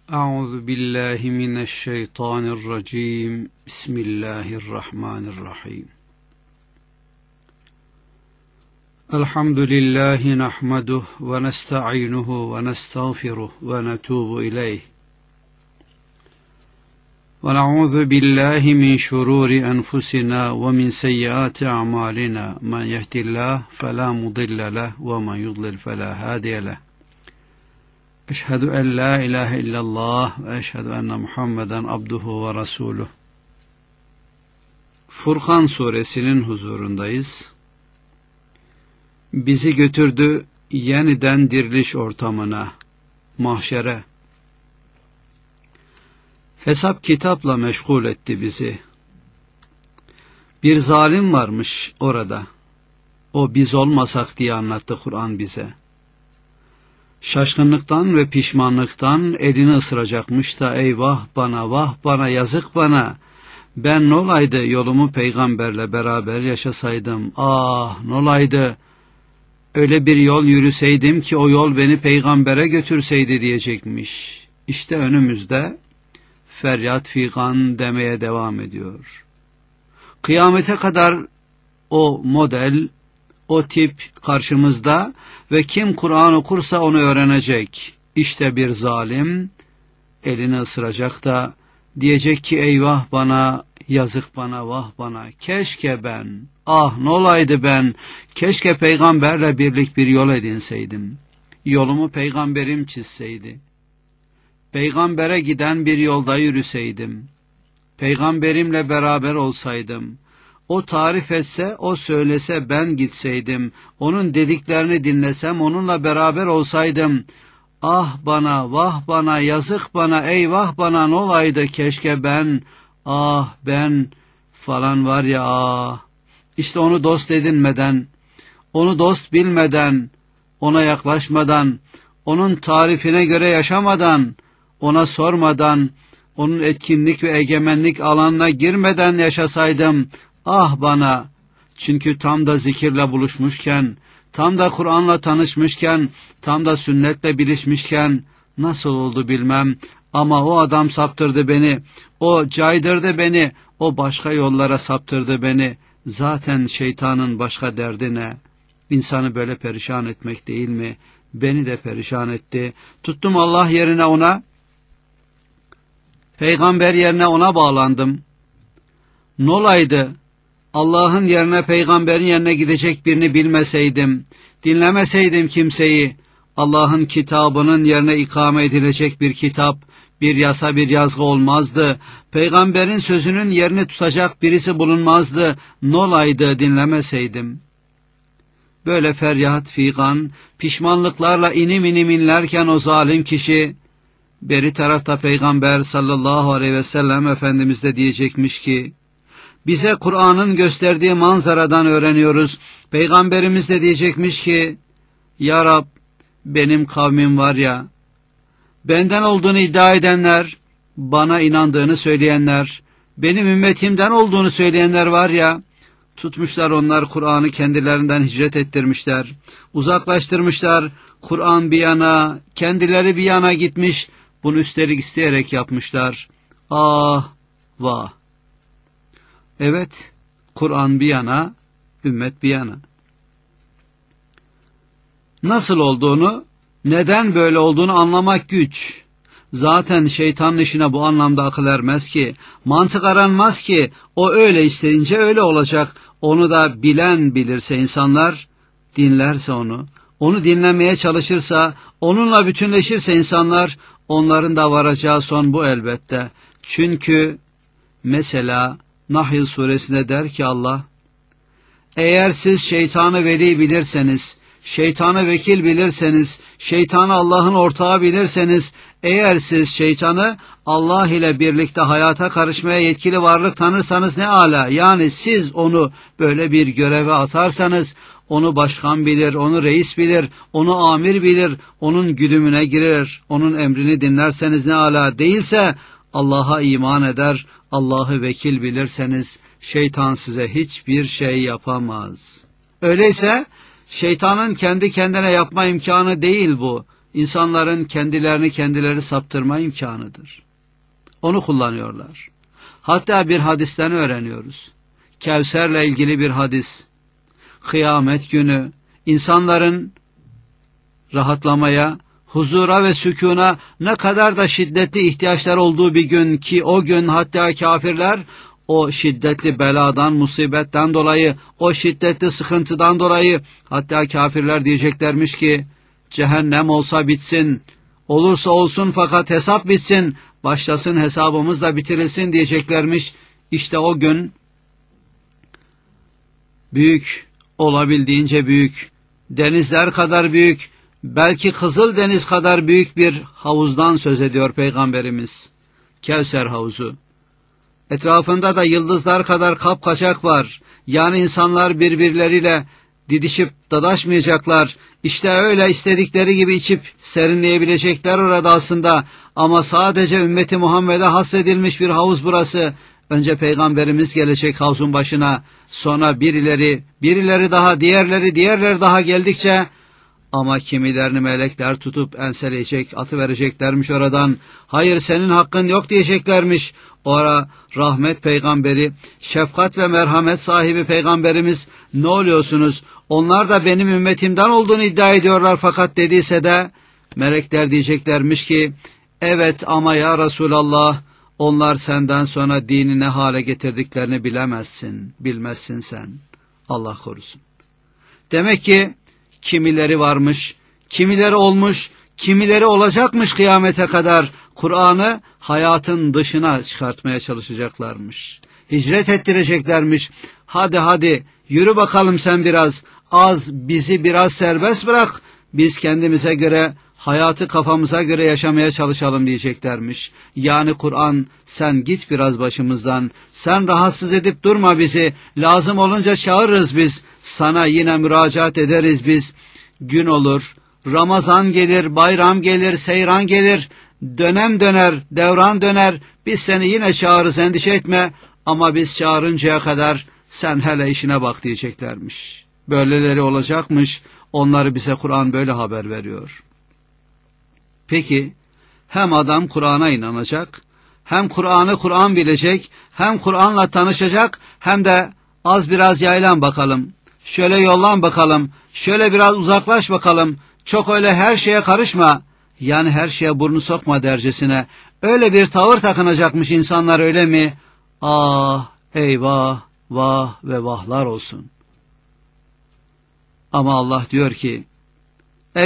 Euzu billahi mineşşeytanirracim. Bismillahirrahmanirrahim. Elhamdülillahi nahmeduhu ve nesta'inuhu ve nestağfiruhu ve netubu ileyh. Ve na'udzu billahi min şururi enfusina ve min seyyiati a'malina. Men yehdihillahu fela mudille lehu ve men yudlil fela hadiye lehu. Eşhedü en la ilahe illallah ve eşhedü enne Muhammeden abduhu ve resuluh. Furkan suresinin huzurundayız. Bizi götürdü yeniden diriliş ortamına, mahşere. Hesap kitapla meşgul etti bizi. Bir zalim varmış orada. O biz olmasak diye anlattı Kur'an bize. Şaşkınlıktan ve pişmanlıktan elini ısıracakmış da eyvah bana, vah bana, yazık bana. Ben nolaydı yolumu peygamberle beraber yaşasaydım. Ah nolaydı öyle bir yol yürüseydim ki o yol beni peygambere götürseydi diyecekmiş. İşte önümüzde feryat figan demeye devam ediyor. Kıyamete kadar o model, o tip karşımızda ve kim Kur'an okursa onu öğrenecek. İşte bir zalim elini ısıracak da diyecek ki eyvah bana, yazık bana, vah bana, keşke ben, ah nolaydı ben, keşke peygamberle birlik bir yol edinseydim. Yolumu peygamberim çizseydi. Peygambere giden bir yolda yürüseydim. Peygamberimle beraber olsaydım. O tarif etse, o söylese ben gitseydim. Onun dediklerini dinlesem, onunla beraber olsaydım. Ah bana, vah bana, yazık bana, eyvah bana nolaydı keşke ben, ah ben falan var ya ah. İşte onu dost edinmeden, onu dost bilmeden, ona yaklaşmadan, onun tarifine göre yaşamadan, ona sormadan, onun etkinlik ve egemenlik alanına girmeden yaşasaydım, ah bana, çünkü tam da zikirle buluşmuşken, tam da Kur'an'la tanışmışken, tam da sünnetle bilişmişken, nasıl oldu bilmem, ama o adam saptırdı beni, o caydırdı beni, o başka yollara saptırdı beni. Zaten şeytanın başka derdi ne? İnsanı böyle perişan etmek değil mi? Beni de perişan etti. Tuttum Allah yerine ona, peygamber yerine ona bağlandım. Nolaydı Allah'ın yerine peygamberin yerine gidecek birini bilmeseydim, dinlemeseydim kimseyi, Allah'ın kitabının yerine ikame edilecek bir kitap, bir yasa, bir yazgı olmazdı. Peygamberin sözünün yerini tutacak birisi bulunmazdı. Nolaydı dinlemeseydim. Böyle feryat figan, pişmanlıklarla inim inim inlerken o zalim kişi, beri tarafta Peygamber sallallahu aleyhi ve sellem Efendimiz de diyecekmiş ki, bize Kur'an'ın gösterdiği manzaradan öğreniyoruz. Peygamberimiz de diyecekmiş ki, Ya Rab, benim kavmim var ya, benden olduğunu iddia edenler, bana inandığını söyleyenler, benim ümmetimden olduğunu söyleyenler var ya, tutmuşlar onlar Kur'an'ı kendilerinden hicret ettirmişler, uzaklaştırmışlar, Kur'an bir yana, kendileri bir yana gitmiş, bunu üstelik isteyerek yapmışlar. Ah, vah! Evet, Kur'an bir yana, ümmet bir yana. Nasıl olduğunu, neden böyle olduğunu anlamak güç. Zaten şeytanın işine bu anlamda akıl ermez ki, mantık aranmaz ki, o öyle isteyince öyle olacak. Onu da bilen bilirse insanlar, dinlerse onu dinlemeye çalışırsa, onunla bütünleşirse insanlar, onların da varacağı son bu elbette. Çünkü mesela Nahl suresinde der ki Allah, eğer siz şeytanı veli bilirseniz, şeytanı vekil bilirseniz, şeytanı Allah'ın ortağı bilirseniz, eğer siz şeytanı Allah ile birlikte hayata karışmaya yetkili varlık tanırsanız ne âlâ. Yani siz onu böyle bir göreve atarsanız, onu başkan bilir, onu reis bilir, onu amir bilir, onun güdümüne girer, onun emrini dinlerseniz ne âlâ. Değilse Allah'a iman eder, Allah'ı vekil bilirseniz şeytan size hiçbir şey yapamaz. Öyleyse şeytanın kendi kendine yapma imkanı değil bu. İnsanların kendilerini kendileri saptırma imkanıdır. Onu kullanıyorlar. Hatta bir hadisten öğreniyoruz. Kevser'le ilgili bir hadis. Kıyamet günü insanların rahatlamaya, huzura ve sükûna ne kadar da şiddetli ihtiyaçlar olduğu bir gün ki o gün hatta kafirler o şiddetli beladan, musibetten dolayı, o şiddetli sıkıntıdan dolayı hatta kafirler diyeceklermiş ki cehennem olsa bitsin, olursa olsun fakat hesap bitsin, başlasın hesabımız da bitirilsin diyeceklermiş. İşte o gün büyük, olabildiğince büyük, denizler kadar büyük, belki Kızıldeniz kadar büyük bir havuzdan söz ediyor Peygamberimiz. Kevser havuzu. Etrafında da yıldızlar kadar kapkaçak var. Yani insanlar birbirleriyle didişip dadaşmayacaklar. İşte öyle istedikleri gibi içip serinleyebilecekler orada aslında. Ama sadece ümmeti Muhammed'e hasredilmiş bir havuz burası. Önce Peygamberimiz gelecek havuzun başına. Sonra birileri daha, diğerleri daha geldikçe ama kimilerini melekler tutup enseleyecek, atıvereceklermiş oradan. Hayır senin hakkın yok diyeceklermiş. O ara rahmet peygamberi, şefkat ve merhamet sahibi peygamberimiz ne oluyorsunuz? Onlar da benim ümmetimden olduğunu iddia ediyorlar fakat dediyse de melekler diyeceklermiş ki evet ama ya Resulallah onlar senden sonra dini ne hale getirdiklerini bilmezsin sen. Allah korusun. Demek ki kimileri varmış, kimileri olmuş, kimileri olacakmış kıyamete kadar Kur'an'ı hayatın dışına çıkartmaya çalışacaklarmış. Hicret ettireceklermiş. Hadi yürü bakalım sen biraz, bizi biraz serbest bırak. Biz kendimize göre, hayatı kafamıza göre yaşamaya çalışalım diyeceklermiş. Yani Kur'an sen git biraz başımızdan, sen rahatsız edip durma bizi, lazım olunca çağırırız biz, sana yine müracaat ederiz biz. Gün olur, Ramazan gelir, bayram gelir, seyran gelir, dönem döner, devran döner, biz seni yine çağırırız endişe etme ama biz çağırıncaya kadar sen hele işine bak diyeceklermiş. Böyleleri olacakmış, onları bize Kur'an böyle haber veriyor. Peki hem adam Kur'an'a inanacak, hem Kur'an'ı Kur'an bilecek, hem Kur'an'la tanışacak, hem de az biraz yaylan bakalım, şöyle yollan bakalım, şöyle biraz uzaklaş bakalım, çok öyle her şeye karışma, yani her şeye burnu sokma dercesine, öyle bir tavır takınacakmış insanlar öyle mi? Ah eyvah, vah ve vahlar olsun. Ama Allah diyor ki, ey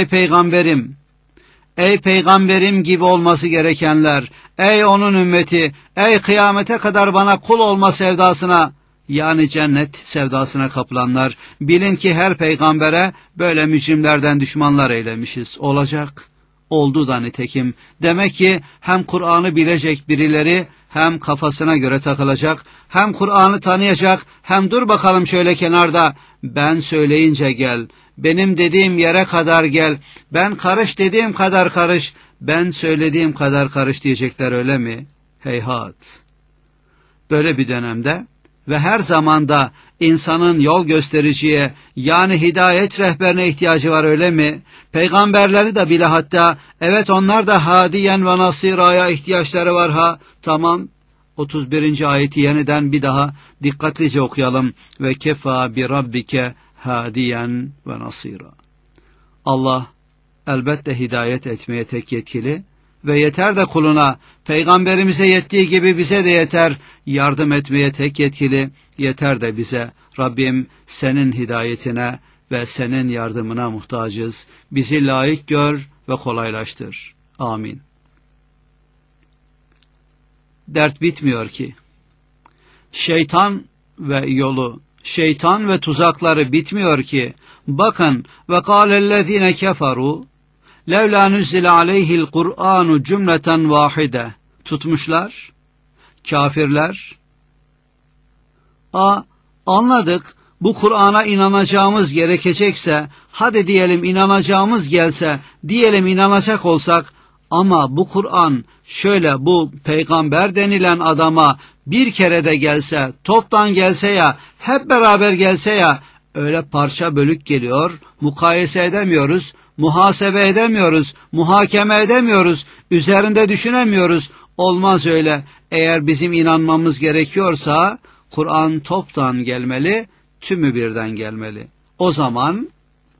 peygamberim gibi olması gerekenler, ey onun ümmeti, ey kıyamete kadar bana kul olma sevdasına, yani cennet sevdasına kapılanlar, bilin ki her peygambere böyle mücrimlerden düşmanlar eylemişiz. Olacak, oldu da nitekim. Demek ki hem Kur'an'ı bilecek birileri, hem kafasına göre takılacak, hem Kur'an'ı tanıyacak, hem dur bakalım şöyle kenarda, ben söyleyince gel, benim dediğim yere kadar gel, ben karış dediğim kadar karış, ben söylediğim kadar karış diyecekler öyle mi? Heyhat! Böyle bir dönemde ve her zamanda insanın yol göstericiye, yani hidayet rehberine ihtiyacı var öyle mi? Peygamberleri de bile hatta, evet onlar da hadiyen ve nasiraya ihtiyaçları var ha. Tamam, 31. ayeti yeniden bir daha dikkatlice okuyalım. Ve kefa bi rabbike hadiyen ve nasira. Allah elbette hidayet etmeye tek yetkili ve yeter de kuluna, peygamberimize yettiği gibi bize de yeter, yardım etmeye tek yetkili, yeter de bize. Rabbim senin hidayetine ve senin yardımına muhtacız. Bizi layık gör ve kolaylaştır. Amin. Dert bitmiyor ki. Şeytan ve tuzakları bitmiyor ki. Bakın ve kâlellezîne keferû levlâ nüzzile aleyhil Kur'anu cümleten vahide. Tutmuşlar, kafirler. Anladık, bu Kur'an'a inanacağımız gerekecekse, hadi diyelim inanacağımız gelse, diyelim inanacak olsak, ama bu Kur'an şöyle bu peygamber denilen adama bir kere de gelse, toptan gelse ya, hep beraber gelse ya, öyle parça bölük geliyor, mukayese edemiyoruz. muhasebe edemiyoruz, muhakeme edemiyoruz, üzerinde düşünemiyoruz. Olmaz öyle. Eğer bizim inanmamız gerekiyorsa Kur'an toptan gelmeli, tümü birden gelmeli. O zaman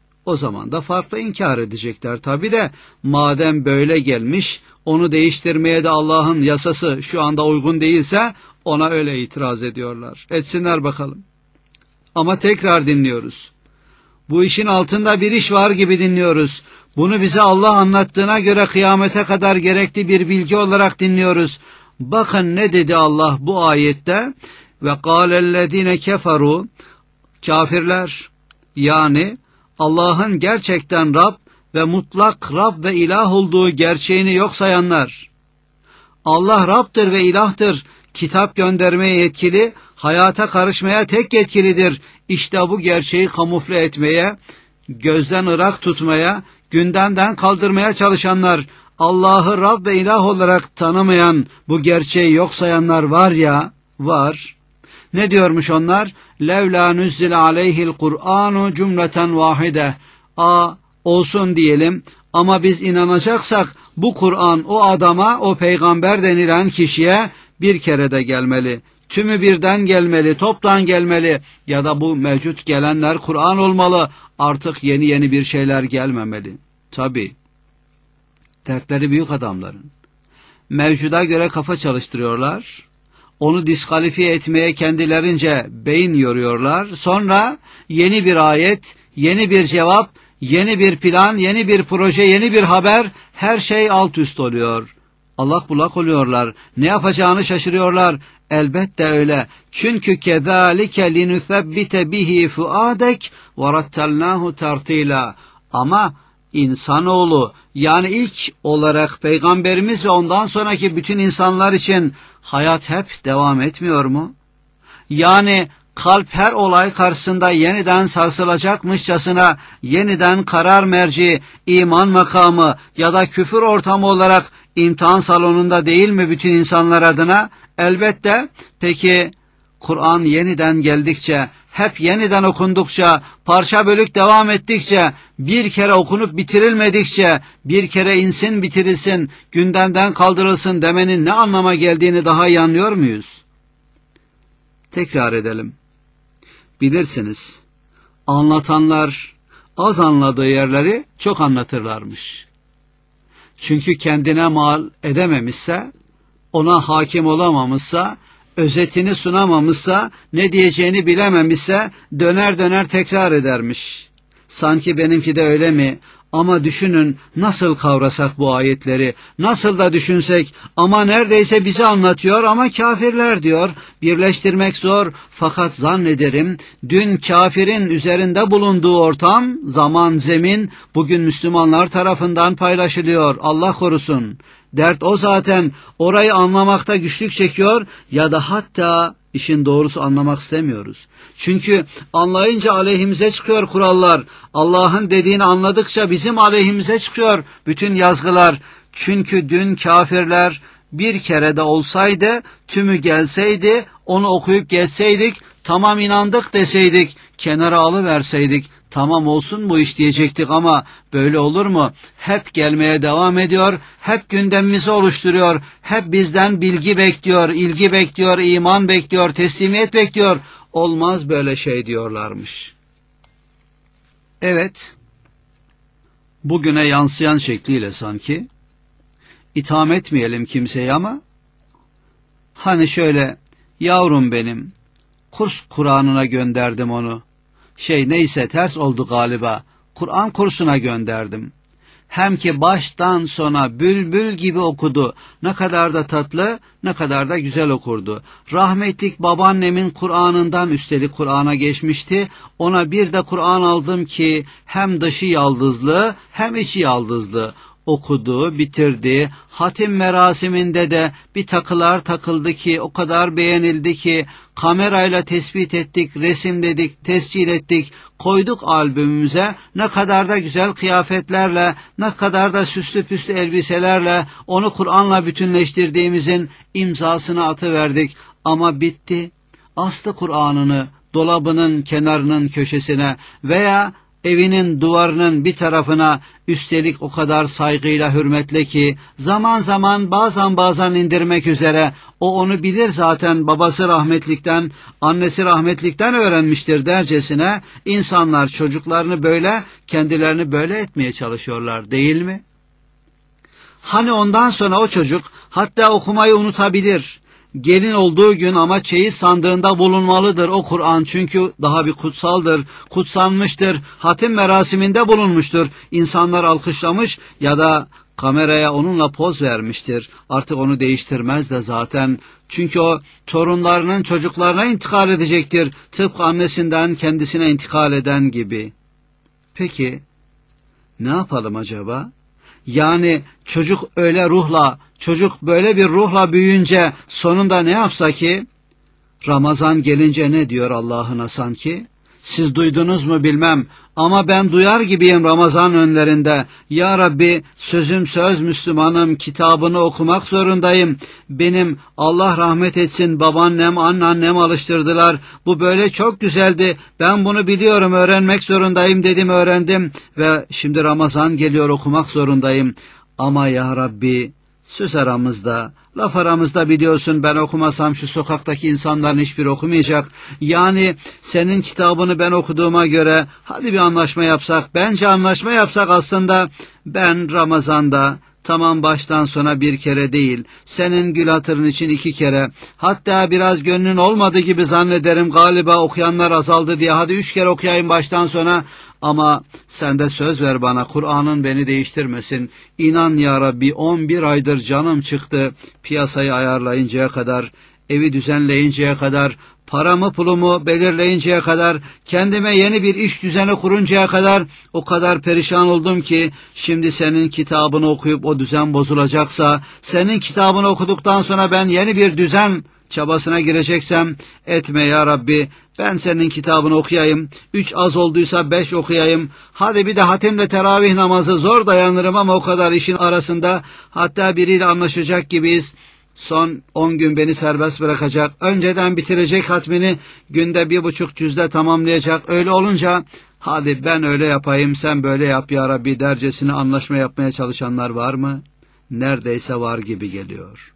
da farklı inkar edecekler. Tabi de madem böyle gelmiş, onu değiştirmeye de Allah'ın yasası şu anda uygun değilse ona öyle itiraz ediyorlar. Etsinler bakalım. Ama tekrar dinliyoruz. Bu işin altında bir iş var gibi dinliyoruz. Bunu bize Allah anlattığına göre kıyamete kadar gerekli bir bilgi olarak dinliyoruz. Bakın ne dedi Allah bu ayette? Ve kâlellezîne keferû, kafirler, yani Allah'ın gerçekten Rab ve mutlak Rab ve ilah olduğu gerçeğini yok sayanlar. Allah Rab'dır ve ilahtır. Kitap göndermeye yetkili, hayata karışmaya tek yetkilidir. İşte bu gerçeği kamufle etmeye, gözden ırak tutmaya, gündemden kaldırmaya çalışanlar, Allah'ı Rab ve ilah olarak tanımayan, bu gerçeği yok sayanlar var ya, var. Ne diyormuş onlar? Levla nüzzile aleyhil Kur'anu cümleten vahide. Olsun diyelim ama biz inanacaksak bu Kur'an o adama, o peygamber denilen kişiye bir kere de gelmeli. Tümü birden gelmeli, toptan gelmeli ya da bu mevcut gelenler Kur'an olmalı. Artık yeni bir şeyler gelmemeli. Tabii. Dertleri büyük adamların. Mevcuda göre kafa çalıştırıyorlar. Onu diskalifiye etmeye kendilerince beyin yoruyorlar. Sonra yeni bir ayet, yeni bir cevap, yeni bir plan, yeni bir proje, yeni bir haber, her şey alt üst oluyor. Allak bullak oluyorlar. Ne yapacağını şaşırıyorlar. Elbette öyle. Çünkü kezalike linuthebbite bihi fuadek ve rattalnahu tartila. Ama insanoğlu, yani ilk olarak peygamberimiz ve ondan sonraki bütün insanlar için hayat hep devam etmiyor mu? Yani kalp her olay karşısında yeniden sarsılacakmışçasına yeniden karar merci, iman makamı ya da küfür ortamı olarak imtihan salonunda değil mi bütün insanlar adına? Elbette. Peki Kur'an yeniden geldikçe, hep yeniden okundukça, parça bölük devam ettikçe, bir kere okunup bitirilmedikçe, bir kere insin bitirilsin, gündemden kaldırılsın demenin ne anlama geldiğini daha iyi anlıyor muyuz? Tekrar edelim. Bilirsiniz, anlatanlar az anladığı yerleri çok anlatırlarmış. Çünkü kendine mal edememişse, ona hakim olamamışsa, özetini sunamamışsa, ne diyeceğini bilememişse döner döner tekrar edermiş. Sanki benimki de öyle mi? Ama düşünün nasıl kavrasak bu ayetleri, nasıl da düşünsek ama neredeyse bizi anlatıyor ama kafirler diyor. Birleştirmek zor fakat zannederim dün kafirin üzerinde bulunduğu ortam, zaman, zemin bugün Müslümanlar tarafından paylaşılıyor. Allah korusun. Dert o zaten, orayı anlamakta güçlük çekiyor ya da hatta işin doğrusu anlamak istemiyoruz. Çünkü anlayınca aleyhimize çıkıyor kurallar. Allah'ın dediğini anladıkça bizim aleyhimize çıkıyor bütün yazgılar. Çünkü dün kafirler bir kere de olsaydı, tümü gelseydi, onu okuyup geçseydik, tamam inandık deseydik, kenara alıverseydik, tamam olsun bu iş diyecektik ama böyle olur mu? Hep gelmeye devam ediyor, hep gündemimizi oluşturuyor, hep bizden bilgi bekliyor, ilgi bekliyor, iman bekliyor, teslimiyet bekliyor. Olmaz böyle şey diyorlarmış. Evet, bugüne yansıyan şekliyle sanki, itham etmeyelim kimseyi ama, hani şöyle, yavrum benim, kurs Kur'an'ına gönderdim onu. Neyse ters oldu galiba. Kur'an kursuna gönderdim. Hem ki baştan sona bülbül gibi okudu. Ne kadar da tatlı, ne kadar da güzel okurdu. Rahmetlik babaannemin Kur'an'ından üstelik Kur'an'a geçmişti. Ona bir de Kur'an aldım ki hem dışı yaldızlı hem içi yaldızlı. Okudu, bitirdi. Hatim merasiminde de bir takılar takıldı ki o kadar beğenildi ki kamerayla tespit ettik, resimledik, tescil ettik, koyduk albümümüze. Ne kadar da güzel kıyafetlerle, ne kadar da süslü püslü elbiselerle onu Kur'an'la bütünleştirdiğimizin imzasını atıverdik. Ama bitti. Astı Kur'an'ını dolabının kenarının köşesine veya evinin duvarının bir tarafına üstelik o kadar saygıyla hürmetle ki zaman zaman bazen indirmek üzere o onu bilir zaten babası rahmetlikten annesi rahmetlikten öğrenmiştir dercesine insanlar çocuklarını böyle kendilerini böyle etmeye çalışıyorlar değil mi? Hani ondan sonra o çocuk hatta okumayı unutabilir. Gelin olduğu gün ama çeyiz sandığında bulunmalıdır o Kur'an çünkü daha bir kutsaldır, kutsanmıştır, hatim merasiminde bulunmuştur. İnsanlar alkışlamış ya da kameraya onunla poz vermiştir. Artık onu değiştirmez de zaten çünkü o torunlarının çocuklarına intikal edecektir. Tıpkı annesinden kendisine intikal eden gibi. Peki ne yapalım acaba? Yani çocuk öyle ruhla, çocuk böyle bir ruhla büyüyünce sonunda ne yapsa ki? Ramazan gelince ne diyor Allah'ına sanki? Siz duydunuz mu bilmem ama ben duyar gibiyim Ramazan önlerinde. Ya Rabbi sözüm söz Müslümanım, kitabını okumak zorundayım. Benim Allah rahmet etsin babaannem, anneannem alıştırdılar. Bu böyle çok güzeldi. Ben bunu biliyorum, öğrenmek zorundayım dedim, öğrendim. Ve şimdi Ramazan geliyor, okumak zorundayım. Ama ya Rabbi söz aramızda, laf aramızda biliyorsun ben okumasam şu sokaktaki insanların hiçbiri okumayacak. Yani senin kitabını ben okuduğuma göre hadi bir anlaşma yapsak. Bence anlaşma yapsak aslında ben Ramazan'da tamam baştan sona bir kere değil, senin gül hatırın için 2 kere, hatta biraz gönlün olmadı gibi zannederim galiba okuyanlar azaldı diye hadi 3 kere okuyayım baştan sona. Ama sen de söz ver bana Kur'an'ın beni değiştirmesin. İnan ya Rabbi 11 aydır canım çıktı piyasayı ayarlayıncaya kadar, evi düzenleyinceye kadar, paramı pulumu belirleyinceye kadar, kendime yeni bir iş düzeni kuruncaya kadar o kadar perişan oldum ki şimdi senin kitabını okuyup o düzen bozulacaksa, senin kitabını okuduktan sonra ben yeni bir düzen çabasına gireceksem etme ya Rabbi. Ben senin kitabını okuyayım. 3 az olduysa 5 okuyayım. Hadi bir de hatimle teravih namazı zor dayanırım ama o kadar işin arasında hatta biriyle anlaşacak gibiyiz. Son 10 gün beni serbest bırakacak. Önceden bitirecek hatmini günde 1,5 cüzde tamamlayacak. Öyle olunca hadi ben öyle yapayım sen böyle yap ya Rabbi dercesine anlaşma yapmaya çalışanlar var mı? Neredeyse var gibi geliyor.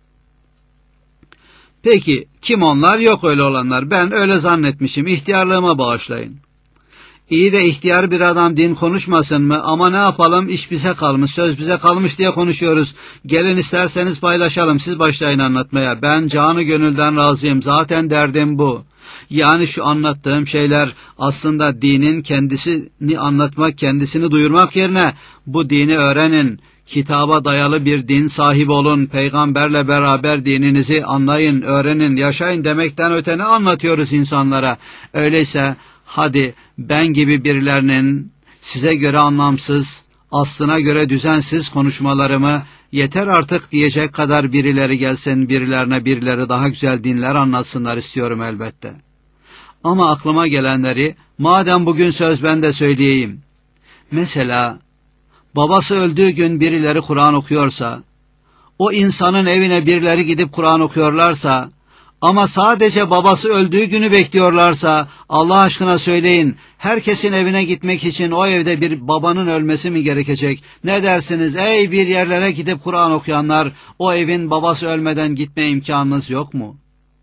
Peki kim onlar? Yok öyle olanlar. Ben öyle zannetmişim. İhtiyarlığıma bağışlayın. İyi de ihtiyar bir adam din konuşmasın mı? Ama ne yapalım? İş bize kalmış, söz bize kalmış diye konuşuyoruz. Gelin isterseniz paylaşalım. Siz başlayın anlatmaya. Ben canı gönülden razıyım. Zaten derdim bu. Yani şu anlattığım şeyler aslında dinin kendisini anlatmak, kendisini duyurmak yerine bu dini öğrenin. Kitaba dayalı bir din sahibi olun, peygamberle beraber dininizi anlayın, öğrenin, yaşayın demekten öte ne anlatıyoruz insanlara? Öyleyse hadi ben gibi birilerinin size göre anlamsız, aslına göre düzensiz konuşmalarımı yeter artık diyecek kadar birileri gelsin, birileri daha güzel dinler anlatsınlar istiyorum elbette. Ama aklıma gelenleri madem bugün söz ben de söyleyeyim. Mesela babası öldüğü gün birileri Kur'an okuyorsa, o insanın evine birileri gidip Kur'an okuyorlarsa, ama sadece babası öldüğü günü bekliyorlarsa, Allah aşkına söyleyin, herkesin evine gitmek için o evde bir babanın ölmesi mi gerekecek? Ne dersiniz ey bir yerlere gidip Kur'an okuyanlar, o evin babası ölmeden gitme imkanınız yok mu?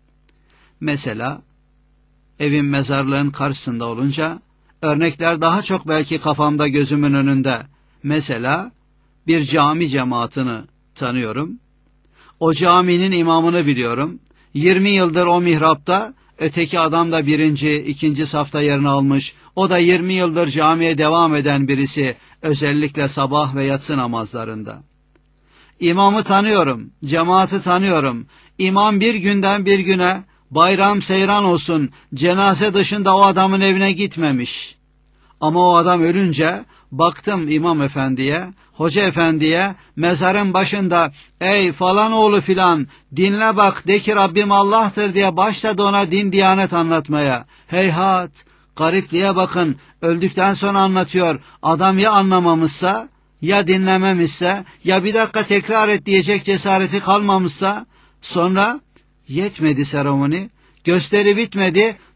Mesela, evin mezarlığın karşısında olunca, örnekler daha çok belki kafamda gözümün önünde. Mesela bir cami cemaatini tanıyorum. O caminin imamını biliyorum. 20 yıldır o mihrapta, öteki adam da 1. 2. safta yerini almış. O da 20 yıldır camiye devam eden birisi, özellikle sabah ve yatsı namazlarında. İmamı tanıyorum, cemaati tanıyorum. İmam bir günden bir güne bayram seyran olsun, cenaze dışında o adamın evine gitmemiş. Ama o adam ölünce baktım imam efendiye, hoca efendiye, mezarın başında ey falan oğlu filan dinle bak de ki Rabbim Allah'tır diye başladı ona din diyanet anlatmaya. Heyhat, garipliğe bakın, öldükten sonra anlatıyor. Adam ya anlamamışsa, ya dinlememişse, ya bir dakika tekrar et diyecek cesareti kalmamışsa, sonra yetmedi seremoni, gösteri bitmedi,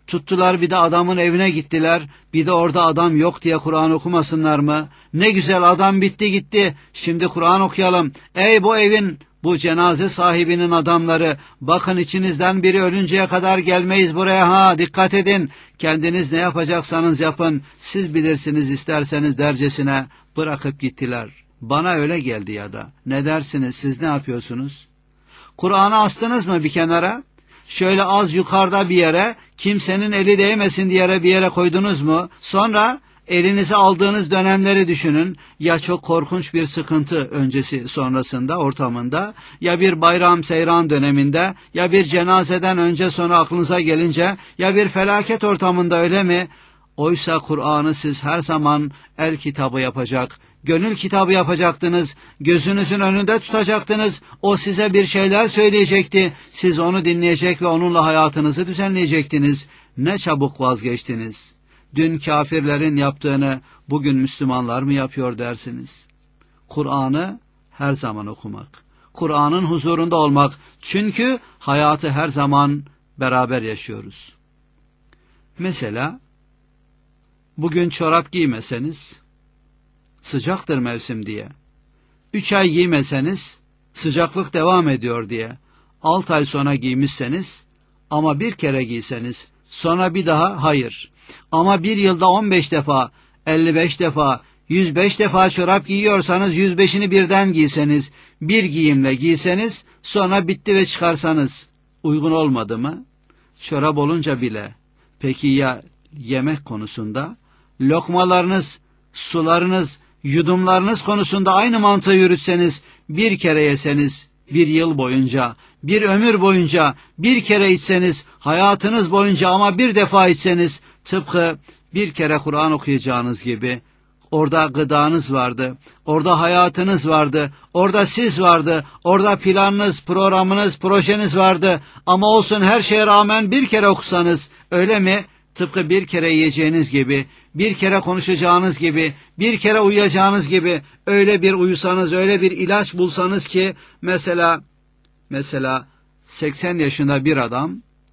Tuttular bir de adamın evine gittiler. Bir de orada adam yok diye Kur'an okumasınlar mı? Ne güzel, adam bitti gitti. Şimdi Kur'an okuyalım. Ey bu evin, bu cenaze sahibinin adamları, bakın içinizden biri ölünceye kadar gelmeyiz buraya ha, dikkat edin. Kendiniz ne yapacaksanız yapın, siz bilirsiniz isterseniz dercesine bırakıp gittiler. Bana öyle geldi ya da. Ne dersiniz, siz ne yapıyorsunuz? Kur'an'ı astınız mı bir kenara? Şöyle az yukarıda bir yere, kimsenin eli değmesin diye bir yere koydunuz mu? Sonra elinize aldığınız dönemleri düşünün. Ya çok korkunç bir sıkıntı öncesi sonrasında ortamında, ya bir bayram seyran döneminde, ya bir cenazeden önce sonra aklınıza gelince, ya bir felaket ortamında, öyle mi? Oysa Kur'an'ı siz her zaman el kitabı yapacak, gönül kitabı yapacaktınız, gözünüzün önünde tutacaktınız, o size bir şeyler söyleyecekti, siz onu dinleyecek ve onunla hayatınızı düzenleyecektiniz. Ne çabuk vazgeçtiniz. Dün kafirlerin yaptığını bugün Müslümanlar mı yapıyor dersiniz? Kur'an'ı her zaman okumak, Kur'an'ın huzurunda olmak, çünkü hayatı her zaman beraber yaşıyoruz. Mesela bugün çorap giymeseniz, sıcaktır mevsim diye, 3 ay giymeseniz sıcaklık devam ediyor diye, 6 ay sonra giymişseniz ama bir kere giyseniz sonra bir daha hayır, ama bir yılda 15 defa, 55 defa, 105 defa çorap giyiyorsanız 105'ini birden giyseniz, bir giyimle giyseniz sonra bitti ve çıkarsanız uygun olmadı mı? Çorap olunca bile. Peki ya yemek konusunda? Lokmalarınız, sularınız, yudumlarınız konusunda aynı mantığı yürütseniz, bir kere yeseniz, bir yıl boyunca, bir ömür boyunca, bir kere içseniz, hayatınız boyunca ama bir defa içseniz, tıpkı bir kere Kur'an okuyacağınız gibi, orada gıdanız vardı, orada hayatınız vardı, orada siz vardı, orada planınız, programınız, projeniz vardı, ama olsun her şeye rağmen bir kere okusanız, öyle mi? Tıpkı bir kere yiyeceğiniz gibi, bir kere konuşacağınız gibi, bir kere uyuyacağınız gibi, öyle bir uyusanız, öyle bir ilaç bulsanız ki, mesela 80 yaşında bir adam,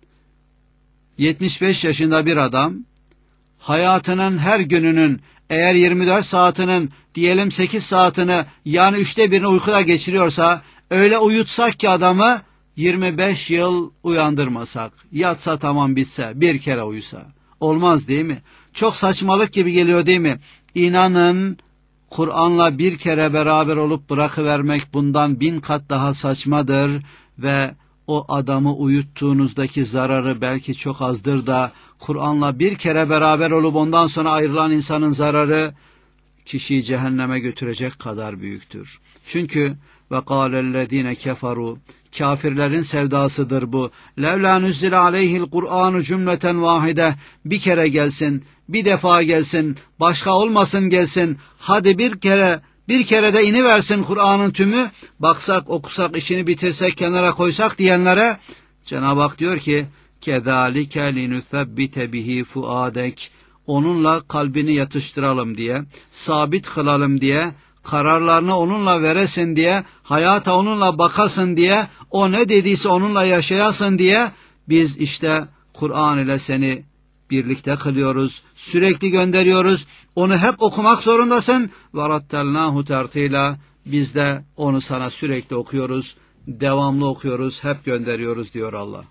75 yaşında bir adam, hayatının her gününün, eğer 24 saatinin diyelim 8 saatini, yani 1/3'ünü uykuda geçiriyorsa, öyle uyutsak ki adamı 25 yıl uyandırmasak, yatsa tamam bitse, bir kere uyusa. Olmaz değil mi? Çok saçmalık gibi geliyor değil mi? İnanın, Kur'an'la bir kere beraber olup bırakıvermek bundan 1000 kat daha saçmadır ve o adamı uyuttuğunuzdaki zararı belki çok azdır da, Kur'an'la bir kere beraber olup ondan sonra ayrılan insanın zararı kişiyi cehenneme götürecek kadar büyüktür. Çünkü ve kâlellezîne keferû, kafirlerin sevdasıdır bu. Levlâ nüzzile aleyhil Kur'anu cümleten vahide, bir kere gelsin, bir defa gelsin, başka olmasın gelsin, hadi bir kere de iniversin Kur'an'ın tümü, baksak, okusak, işini bitirsek, kenara koysak diyenlere, Cenab-ı Hak diyor ki, كَذَٰلِكَ لِنُثَبِّتَ بِهِ فُؤَادَكَ, onunla kalbini yatıştıralım diye, sabit kılalım diye, kararlarını onunla veresin diye, hayata onunla bakasın diye, o ne dediyse onunla yaşayasın diye, biz işte Kur'an ile seni birlikte kılıyoruz, sürekli gönderiyoruz, onu hep okumak zorundasın. وَرَتَّلْنَاهُ تَرْتِيلًا, biz de onu sana sürekli okuyoruz, devamlı okuyoruz, hep gönderiyoruz diyor Allah.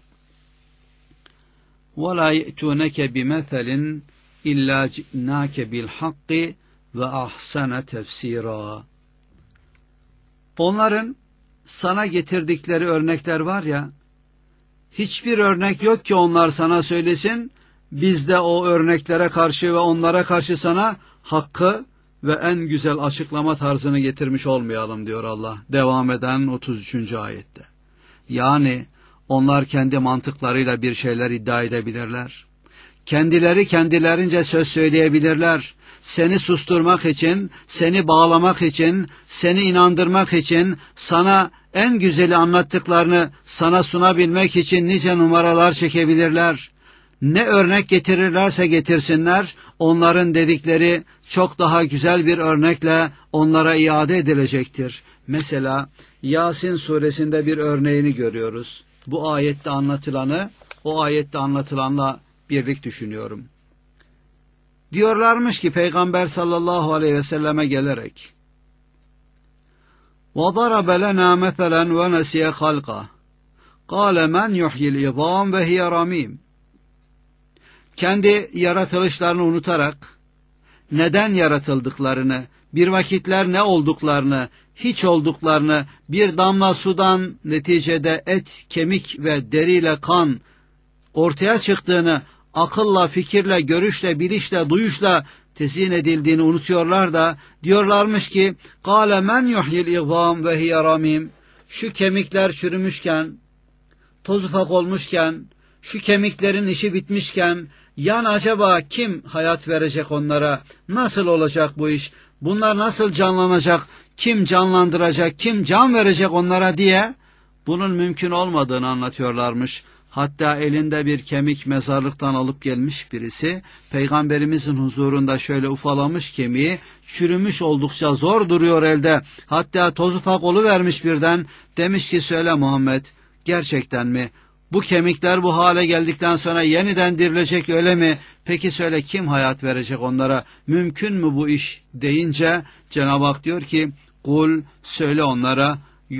وَلَا يَأْتُونَكَ بِمَثَلٍ إِلَّا جِئْنَاكَ بِالْحَقِّ وَأَحْسَنَ تَفْسِيرًا. Onların sana getirdikleri örnekler var ya, hiçbir örnek yok ki onlar sana söylesin, biz de o örneklere karşı ve onlara karşı sana hakkı ve en güzel açıklama tarzını getirmiş olmayalım diyor Allah. Devam eden 33. ayette. Yani onlar kendi mantıklarıyla bir şeyler iddia edebilirler. Kendileri kendilerince söz söyleyebilirler. Seni susturmak için, seni bağlamak için, seni inandırmak için, sana en güzeli anlattıklarını sana sunabilmek için nice numaralar çekebilirler. Ne örnek getirirlerse getirsinler, onların dedikleri çok daha güzel bir örnekle onlara iade edilecektir. Mesela Yasin suresinde bir örneğini görüyoruz. Bu ayette anlatılanı o ayette anlatılanla birlik düşünüyorum. Diyorlarmış ki Peygamber sallallahu aleyhi ve selleme gelerek وَضَرَبَ لَنَا مَثَلًا وَنَسِيَ خَلْقَهُ قَالَ مَنْ يُحْيِي الْعِظَامَ وَهِيَ رَمِيمٌ. Kendi yaratılışlarını unutarak neden yaratıldıklarını, bir vakitler ne olduklarını, hiç olduklarını, bir damla sudan neticede et, kemik ve deriyle kan ortaya çıktığını, akılla, fikirle, görüşle, bilişle, duyuşla tezyin edildiğini unutuyorlar da diyorlarmış ki قَالَ مَنْ يُحْيِي الْعِظَامَ وَهِيَ رَمِيمٌ. Şu kemikler çürümüşken, toz ufak olmuşken, şu kemiklerin işi bitmişken, yani acaba kim hayat verecek onlara? Nasıl olacak bu iş? Bunlar nasıl canlanacak? Kim canlandıracak? Kim can verecek onlara diye bunun mümkün olmadığını anlatıyorlarmış. Hatta elinde bir kemik mezarlıktan alıp gelmiş birisi, Peygamberimizin huzurunda şöyle ufalamış kemiği, çürümüş oldukça zor duruyor elde. Hatta toz ufak oluvermiş birden, demiş ki söyle Muhammed, gerçekten mi? Bu kemikler bu hale geldikten sonra yeniden dirilecek öyle mi? Peki söyle kim hayat verecek onlara? Mümkün mü bu iş deyince Cenab-ı Hak diyor ki kul söyle onlara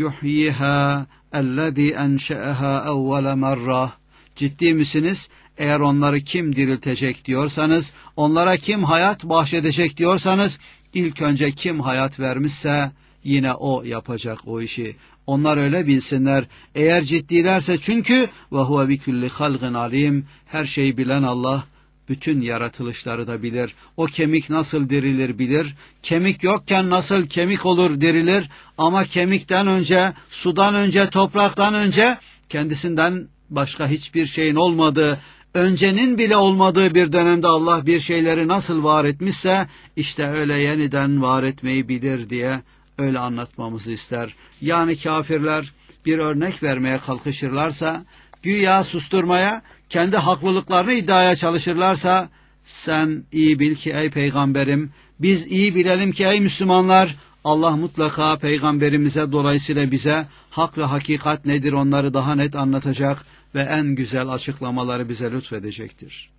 yuhyiha ellezî enşe'eha evvele merrah. Ciddi misiniz? Eğer onları kim diriltecek diyorsanız, onlara kim hayat bahşedecek diyorsanız, ilk önce kim hayat vermişse yine o yapacak o işi. Onlar öyle bilsinler. Eğer ciddilerse çünkü ve huve bi kulli halqin alim. Her şeyi bilen Allah bütün yaratılışları da bilir. O kemik nasıl dirilir bilir. Kemik yokken nasıl kemik olur dirilir. Ama kemikten önce, sudan önce, topraktan önce kendisinden başka hiçbir şeyin olmadığı, öncenin bile olmadığı bir dönemde Allah bir şeyleri nasıl var etmişse işte öyle yeniden var etmeyi bilir diye öyle anlatmamızı ister. Yani kafirler bir örnek vermeye kalkışırlarsa, güya susturmaya, kendi haklılıklarını iddiaya çalışırlarsa, sen iyi bil ki ey peygamberim, biz iyi bilelim ki ey Müslümanlar, Allah mutlaka peygamberimize dolayısıyla bize hak ve hakikat nedir onları daha net anlatacak ve en güzel açıklamaları bize lütfedecektir.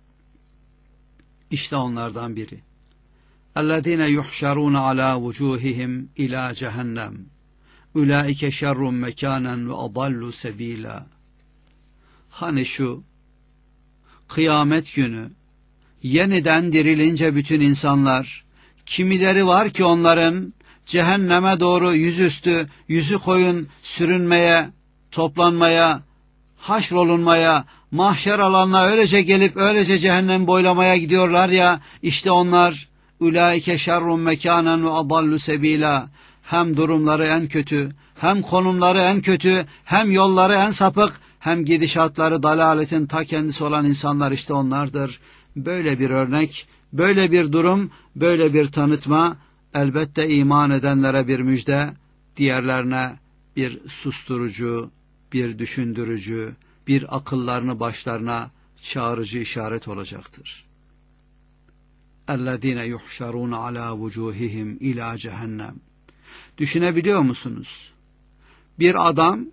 İşte onlardan biri. اَلَّذ۪ينَ يُحْشَرُونَ عَلَى وُجُوهِهِمْ اِلَى جَهَنَّمْ اُولَٰئِكَ شَرٌ مَكَانًا وَاَضَلُّ سَب۪يلًا. Hani şu kıyamet günü yeniden dirilince bütün insanlar, kimileri var ki onların cehenneme doğru yüzüstü, yüzü koyun sürünmeye, toplanmaya, haşrolunmaya, mahşer alanına öylece gelip öylece cehennem boylamaya gidiyorlar ya, işte onlar ulaike şerrun mekanen ve adallu sebila. Hem durumları en kötü, hem konumları en kötü, hem yolları en sapık, hem gidişatları dalaletin ta kendisi olan insanlar işte onlardır. Böyle bir örnek, böyle bir durum, böyle bir tanıtma elbette iman edenlere bir müjde, diğerlerine bir susturucu, bir düşündürücü, bir akıllarını başlarına çağırıcı işaret olacaktır. اَلَّذ۪ينَ يُحْشَرُونَ عَلَى وُجُوهِهِمْ اِلَى cehennem. Düşünebiliyor musunuz? Bir adam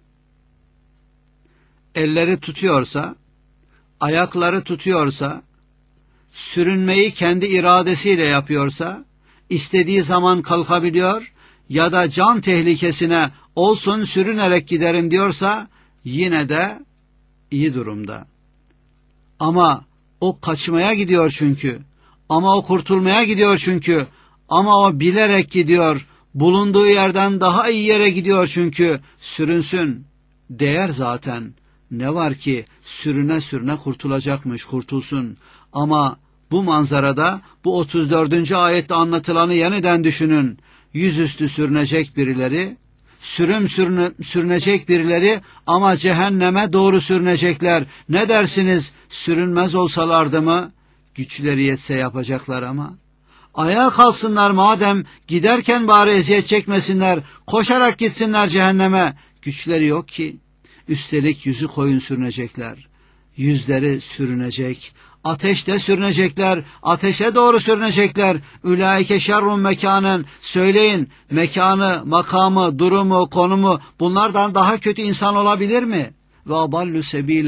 elleri tutuyorsa, ayakları tutuyorsa, sürünmeyi kendi iradesiyle yapıyorsa, istediği zaman kalkabiliyor ya da can tehlikesine olsun sürünerek giderim diyorsa yine de iyi durumda. Ama o kaçmaya gidiyor çünkü. Ama o kurtulmaya gidiyor çünkü. Ama o bilerek gidiyor. Bulunduğu yerden daha iyi yere gidiyor çünkü. Sürünsün. Değer zaten. Ne var ki sürüne sürüne kurtulacakmış, kurtulsun. Ama bu manzarada bu 34. ayette anlatılanı yeniden düşünün. Yüzüstü sürünecek birileri, sürünecek birileri ama cehenneme doğru sürünecekler. Ne dersiniz, sürünmez olsalardı mı? Güçleri yetse yapacaklar ama. Ayağa kalksınlar madem, giderken bari eziyet çekmesinler, koşarak gitsinler cehenneme. Güçleri yok ki. Üstelik yüzü koyun sürünecekler. Yüzleri sürünecek. Ateşte sürünecekler. Ateşe doğru sürünecekler. Ulaike şerrun mekanen. Söyleyin, mekanı, makamı, durumu, konumu bunlardan daha kötü insan olabilir mi? Ve adallu sebila.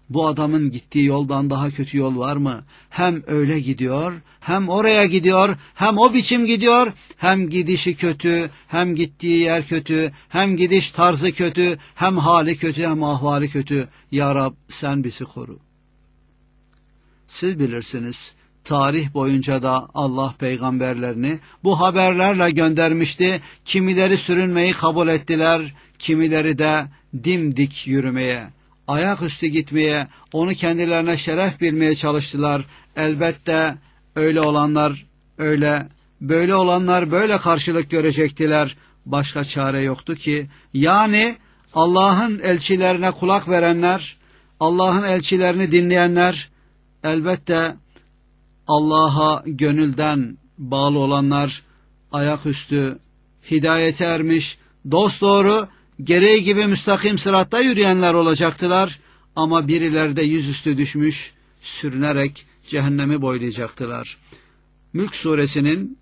Bu adamın gittiği yoldan daha kötü yol var mı? Hem öyle gidiyor, hem oraya gidiyor, hem o biçim gidiyor, hem gidişi kötü, hem gittiği yer kötü, hem gidiş tarzı kötü, hem hali kötü, hem ahvali kötü. Ya Rab sen bizi koru. Siz bilirsiniz. Tarih boyunca da Allah peygamberlerini bu haberlerle göndermişti. Kimileri sürünmeyi kabul ettiler, kimileri de dimdik yürümeye, ayaküstü gitmeye, onu kendilerine şeref bilmeye çalıştılar. Elbette öyle olanlar öyle, böyle olanlar böyle karşılık görecektiler. Başka çare yoktu ki. Yani Allah'ın elçilerine kulak verenler, Allah'ın elçilerini dinleyenler, elbette Allah'a gönülden bağlı olanlar, ayaküstü hidayete ermiş, dosdoğru, gereği gibi müstakim sıratta yürüyenler olacaktılar. Ama birileri de yüzüstü düşmüş, sürünerek cehennemi boylayacaktılar. Mülk suresinin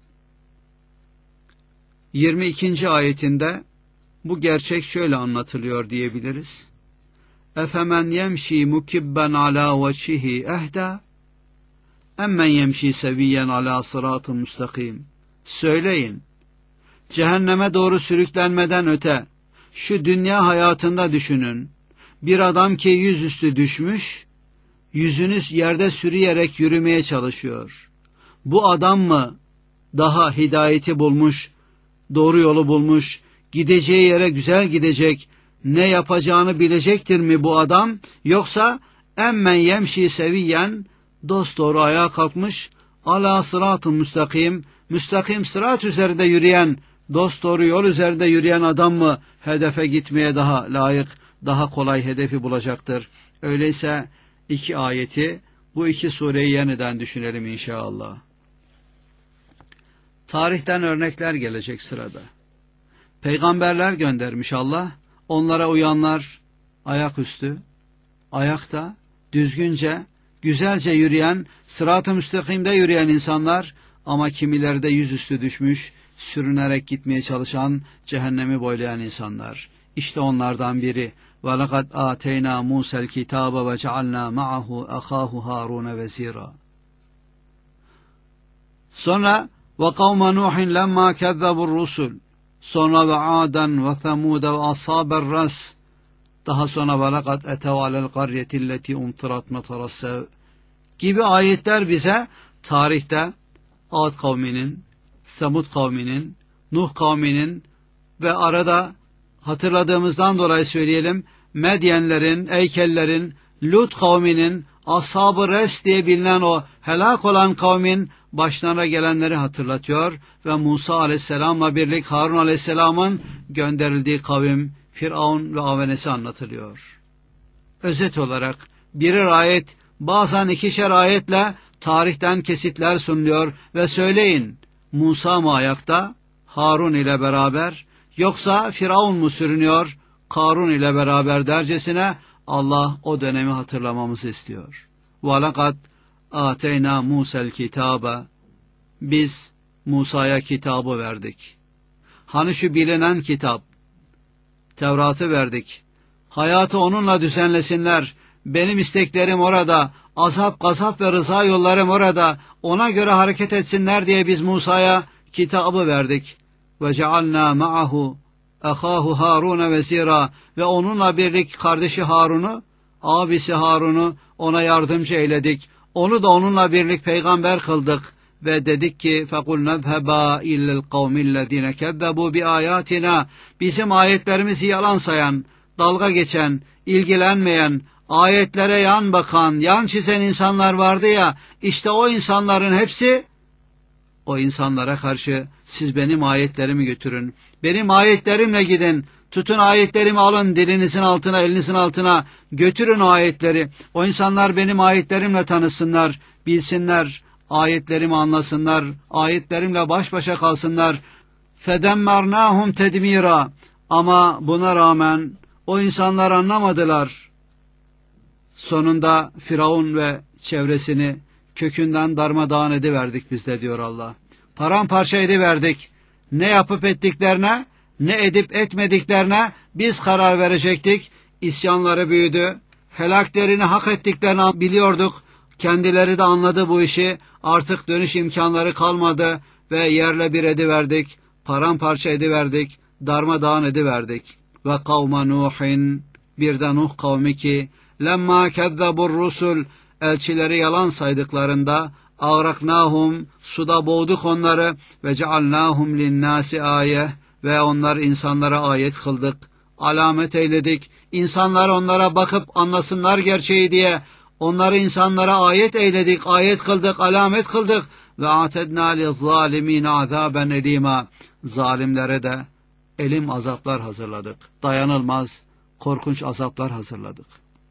22. ayetinde bu gerçek şöyle anlatılıyor diyebiliriz. Efemen yemşi mukibben ala veçhihi ehda emmen yemşi seviyen ala sıratı müstakim. Söyleyin, cehenneme doğru sürüklenmeden öte şu dünya hayatında düşünün. Bir adam ki yüzüstü düşmüş, yüzünü yerde sürüyerek yürümeye çalışıyor. Bu adam mı daha hidayeti bulmuş, doğru yolu bulmuş, gideceği yere güzel gidecek, ne yapacağını bilecektir mi bu adam? Yoksa emmen yemşi seviyen, dosdoğru ayağa kalkmış, ala sırat-ı müstakim, müstakim sırat üzerinde yürüyen, dosdoğru yol üzerinde yürüyen adam mı hedefe gitmeye daha layık, daha kolay hedefi bulacaktır? Öyleyse iki ayeti, bu iki sureyi yeniden düşünelim inşallah. Tarihten örnekler gelecek sırada. Peygamberler göndermiş Allah, onlara uyanlar ayaküstü, ayakta, düzgünce, güzelce yürüyen, sırat-ı müstakimde yürüyen insanlar, ama kimileri de yüzüstü düşmüş, sürünerek gitmeye çalışan, cehennemi boylayan insanlar. İşte onlardan biri. وَلَقَدْ آتَيْنَا مُوسَى الْكِتَابَ وَجَعَلْنَا مَعَهُ أَخَاهُ هَارُونَ وَزِيرًا. Sonra وَقَوْمَ نُوحٍ لَمَّا كَذَّبُوا الرُّسُلُ. Sonra وَعَادًا وَثَمُودَ وَأَصْحَابَ الرَّسِّ. Daha sonra وَلَقَدْ اَتَوْا عَلَى الْقَرْيَةِ الَّتِي اُمْطِرَتْ مَطَرَ السَّوْءِ gibi ayetler bize tarihte Ad kavminin, Semud kavminin, Nuh kavminin ve arada hatırladığımızdan dolayı söyleyelim, Medyenlerin, Eykellerin, Lut kavminin, Ashab-ı Res diye bilinen o helak olan kavmin başlarına gelenleri hatırlatıyor ve Musa aleyhisselamla birlik Harun aleyhisselamın gönderildiği kavim Firavun ve avenesi anlatılıyor. Özet olarak birer ayet, bazen ikişer ayetle tarihten kesitler sunuluyor ve söyleyin, Musa mı ayakta Harun ile beraber, yoksa Firavun mu sürünüyor Karun ile beraber dercesine Allah o dönemi hatırlamamızı istiyor. وَلَقَدْ آتَيْنَا مُوسَى الْكِتَابَ. Biz Musa'ya kitabı verdik. Hani şu bilinen kitap, Tevrat'ı verdik. Hayatı onunla düzenlesinler. Benim isteklerim orada, azap, gazap ve rıza yollarım orada. Ona göre hareket etsinler diye biz Musa'ya kitabı verdik. وَجَعَلْنَا مَعَهُ أَخَاهُ هَارُونَ وَزِيرًا. Ve onunla birlik kardeşi Harun'u, abisi Harun'u ona yardımcı eyledik. Onu da onunla birlik peygamber kıldık. Ve dedik ki فَقُلْ نَذْهَبَا اِلَّا الْقَوْمِ الَّذ۪ينَ كَذَّبُوا بِآيَاتِنَا. Bizim ayetlerimizi yalan sayan, dalga geçen, ilgilenmeyen, ayetlere yan bakan, yan çizen insanlar vardı ya, işte o insanların hepsi, o insanlara karşı siz benim ayetlerimi götürün, benim ayetlerimle gidin, tutun ayetlerimi alın dilinizin altına, elinizin altına, götürün o ayetleri. O insanlar benim ayetlerimle tanısınlar, bilsinler, ayetlerimi anlasınlar, ayetlerimle baş başa kalsınlar. فَدَمَّرْنَاهُمْ تَدْمِيرًا. Ama buna rağmen o insanlar anlamadılar. Sonunda Firavun ve çevresini kökünden darmadağın ediverdik biz de diyor Allah. Paramparça ediverdik. Ne yapıp ettiklerine, ne edip etmediklerine biz karar verecektik. İsyanları büyüdü, Helaklerini hak ettiklerini biliyorduk. Kendileri de anladı bu işi. Artık dönüş imkanları kalmadı ve yerle bir ediverdik. Paramparça ediverdik. Darmadağın ediverdik. Ve kavme Nuhin, bir de Nuh kavmi ki lemma kezzebur rusul, elçileri yalan saydıklarında ağraknahum, suda boğduk onları ve cealnahum linnâsi ayeh, ve onlar insanlara ayet kıldık, alamet eyledik. İnsanlar onlara bakıp anlasınlar gerçeği diye onları insanlara ayet eyledik, ayet kıldık, alamet kıldık. Ve atednâ lizzâlimîne azâben elîmâ, zalimlere de elim azaplar hazırladık. Dayanılmaz, korkunç azaplar hazırladık.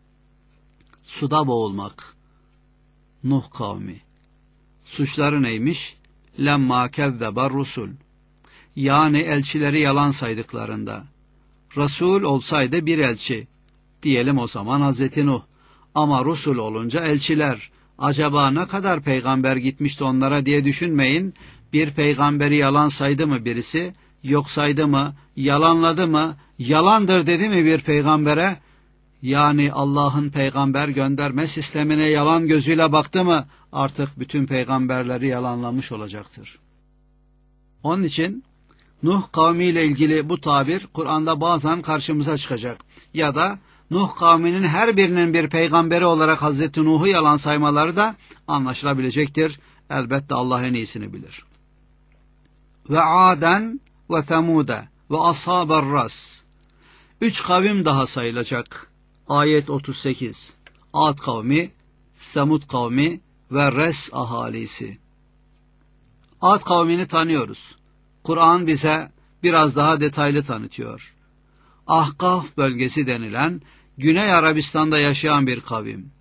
Suda boğulmak. Nuh kavmi. Suçları neymiş? Lemma kezzeber rusul. Yani elçileri yalan saydıklarında. Resul olsaydı bir elçi. Diyelim o zaman Hazreti Nuh. Ama Rusul olunca elçiler. Acaba ne kadar peygamber gitmişti onlara diye düşünmeyin. Bir peygamberi yalan saydı mı birisi? Yok saydı mı? Yalanladı mı? Yalandır dedi mi bir peygambere? Yani Allah'ın peygamber gönderme sistemine yalan gözüyle baktı mı? Artık bütün peygamberleri yalanlamış olacaktır. Onun için Nuh kavmiyle ilgili bu tabir Kur'an'da bazen karşımıza çıkacak. Ya da Nuh kavminin her birinin bir peygamberi olarak Hazreti Nuh'u yalan saymaları da anlaşılabilecektir. Elbette Allah en iyisini bilir. Ve Aden ve Temude ve Ashaber Ras. 3 kavim daha sayılacak. Ayet 38. Ad kavmi, Semud kavmi ve Res ahalisi. Ad kavmini tanıyoruz. Kur'an bize biraz daha detaylı tanıtıyor. Ahkaf bölgesi denilen Güney Arabistan'da yaşayan bir kavim.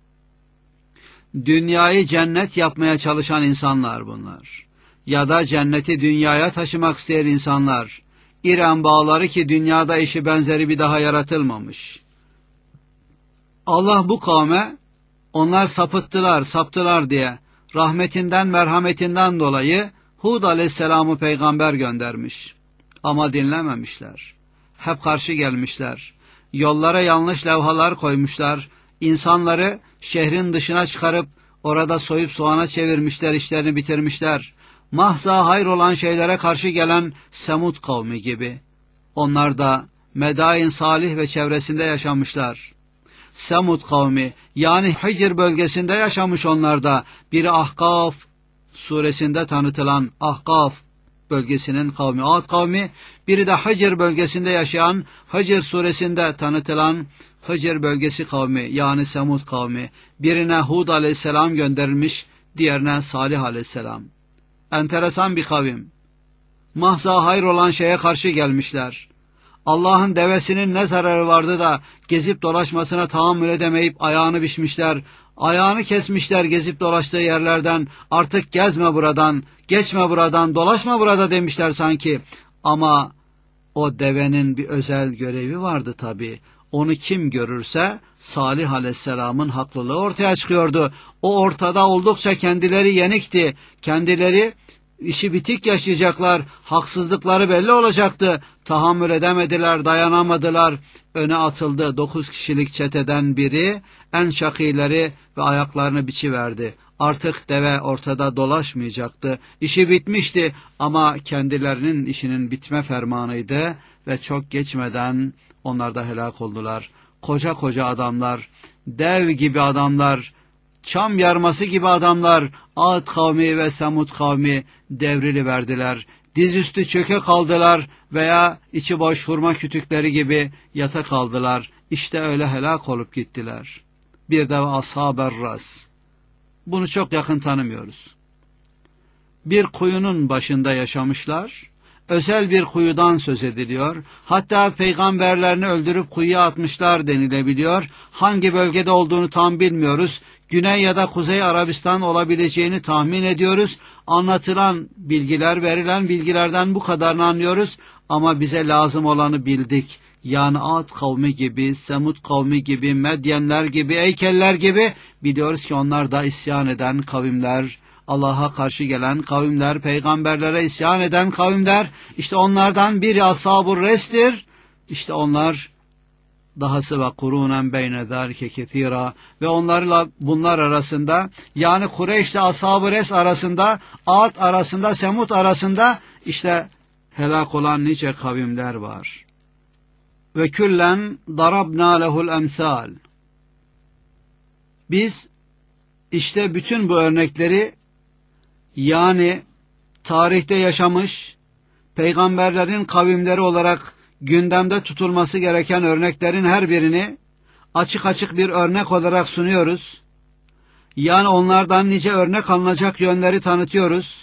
Dünyayı cennet yapmaya çalışan insanlar bunlar. Ya da cenneti dünyaya taşımak isteyen insanlar. İrem bağları ki dünyada eşi benzeri bir daha yaratılmamış. Allah bu kavme onlar saptılar diye rahmetinden merhametinden dolayı Hud aleyhisselamı peygamber göndermiş. Ama dinlememişler. Hep karşı gelmişler. Yollara yanlış levhalar koymuşlar. İnsanları şehrin dışına çıkarıp orada soyup soğana çevirmişler, işlerini bitirmişler. Mahza hayır olan şeylere karşı gelen Semud kavmi gibi. Onlar da Medain Salih ve çevresinde yaşamışlar. Semud kavmi yani Hicr bölgesinde yaşamış onlar da. Biri Ahkaf suresinde tanıtılan Ahkaf bölgesinin kavmi Ad kavmi, biri de Hicr bölgesinde yaşayan Hicr suresinde tanıtılan Hicr bölgesi kavmi yani Semud kavmi. Birine Hud aleyhisselam gönderilmiş, diğerine Salih aleyhisselam. Enteresan bir kavim. Mahza hayır olan şeye karşı gelmişler. Allah'ın devesinin ne zararı vardı da gezip dolaşmasına tahammül edemeyip ayağını biçmişler. Ayağını kesmişler gezip dolaştığı yerlerden. Artık gezme buradan, geçme buradan, dolaşma burada demişler sanki. Ama o devenin bir özel görevi vardı tabii. Onu kim görürse Salih aleyhisselamın haklılığı ortaya çıkıyordu. O ortada oldukça kendileri yenikti. Kendileri işi bitik yaşayacaklar. Haksızlıkları belli olacaktı. Tahammül edemediler, dayanamadılar. Öne atıldı 9 kişilik çeteden biri. En şakileri ve ayaklarını biçiverdi. Artık deve ortada dolaşmayacaktı. İşi bitmişti ama kendilerinin işinin bitme fermanıydı ve çok geçmeden onlar da helak oldular. Koca koca adamlar, dev gibi adamlar, çam yarması gibi adamlar, Ad kavmi ve Semud kavmi devriliverdiler. Dizüstü çöke kaldılar veya içi boş hurma kütükleri gibi yata kaldılar. İşte öyle helak olup gittiler. Bir de Ashaber Ras. Bunu çok yakın tanımıyoruz. Bir kuyunun başında yaşamışlar. Özel bir kuyudan söz ediliyor. Hatta peygamberlerini öldürüp kuyuya atmışlar denilebiliyor. Hangi bölgede olduğunu tam bilmiyoruz. Güney ya da Kuzey Arabistan olabileceğini tahmin ediyoruz. Anlatılan bilgiler, verilen bilgilerden bu kadarını anlıyoruz. Ama bize lazım olanı bildik. Yani Ad kavmi gibi, Semud kavmi gibi, Medyenler gibi, Eykeller gibi biliyoruz ki onlar da isyan eden kavimler, Allah'a karşı gelen kavimler, peygamberlere isyan eden kavimler. İşte onlardan biri Ashab-ı Res'tir. İşte onlar Dahası ve kurunen beyne zâlike kethîrâ ve onlarla bunlar arasında yani Kureyş ile Ashab-ı Res arasında, Ad arasında, Semud arasında işte helak olan nice kavimler var. Ve küllen darabnâ lehul emsâl. Biz işte bütün bu örnekleri yani tarihte yaşamış peygamberlerin kavimleri olarak gündemde tutulması gereken örneklerin her birini açık açık bir örnek olarak sunuyoruz. Yani onlardan nice örnek alınacak yönleri tanıtıyoruz.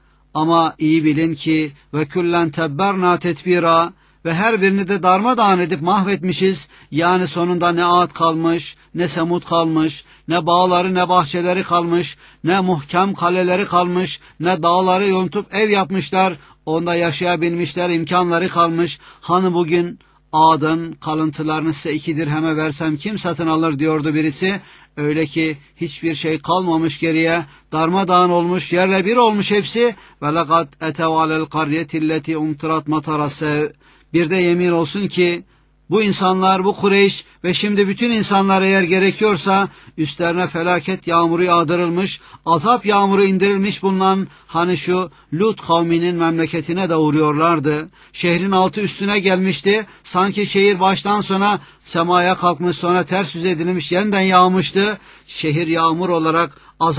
Ama iyi bilin ki ve küllen tebberna tetbira ve her birini de darmadağın edip mahvetmişiz. Yani sonunda ne Ad kalmış, ne Semud kalmış, ne bağları ne bahçeleri kalmış, ne muhkem kaleleri kalmış, ne dağları yontup ev yapmışlar. Onda yaşayabilmişler, imkanları kalmış. Hani bugün Ad'ın kalıntılarını size 2 dirheme versem kim satın alır diyordu birisi. Öyle ki hiçbir şey kalmamış geriye, darmadağın olmuş, yerle bir olmuş hepsi. Ve lekad etev alel qaryetilleti umtirat matarase. Bir de yemin olsun ki bu insanlar, bu Kureyş ve şimdi bütün insanlar eğer gerekiyorsa üstlerine felaket yağmuru yağdırılmış, azap yağmuru indirilmiş bulunan hani şu Lut kavminin memleketine de uğruyorlardı. Şehrin altı üstüne gelmişti. Sanki şehir baştan sona semaya kalkmış, sonra ters yüz edilmiş, yeniden yağmıştı. Şehir yağmur olarak,